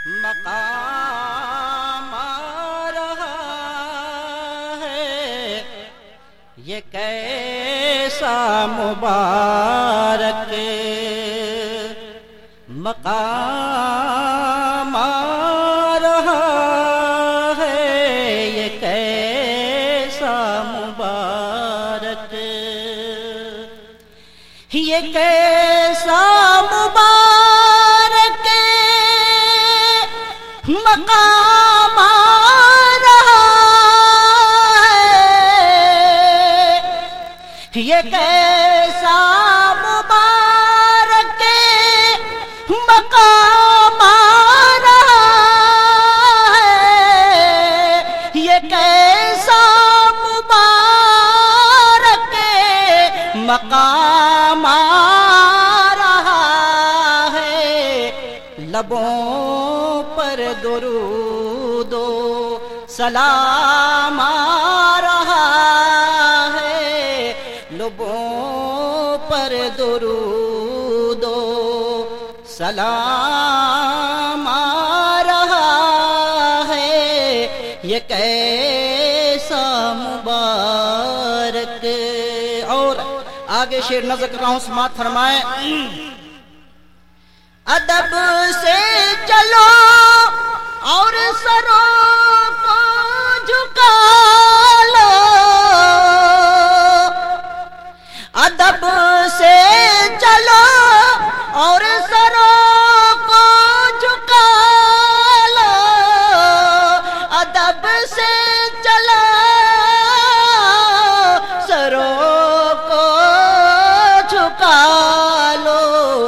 مقام آ رہا ہے، یہ کیسا مبارک مقام آ رہا ہے، یہ کیسا مبارک، یہ کیسا مبارک مقام آ رہا ہے، یہ کیسا مبارک مقام آ رہا ہے، یہ کیسا مبارک مقام آ رہا ہے، لبوں پر درود و سلام آ رہا ہے، لبوں پر درود و سلام آ رہا ہے، یہ کیسا مبارک۔ اور آگے شعر نظر کر رہا ہوں، سماعت فرمائیں۔ ادب سے چلو اور سروں کو جھکا لو، ادب سے چلو اور سروں کو جھکا لو، ادب سے چلو سروں کو جھکا لو،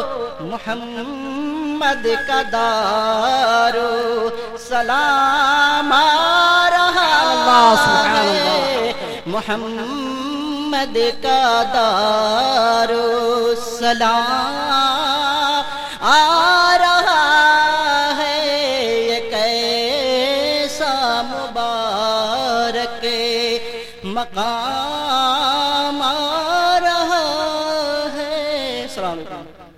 محمد کا دارو سلام آ رہا ہے، محمد کا دارو سلام آ رہا ہے، یہ کیسا مبارک مقام آ رہا ہے۔ السلام علیکم۔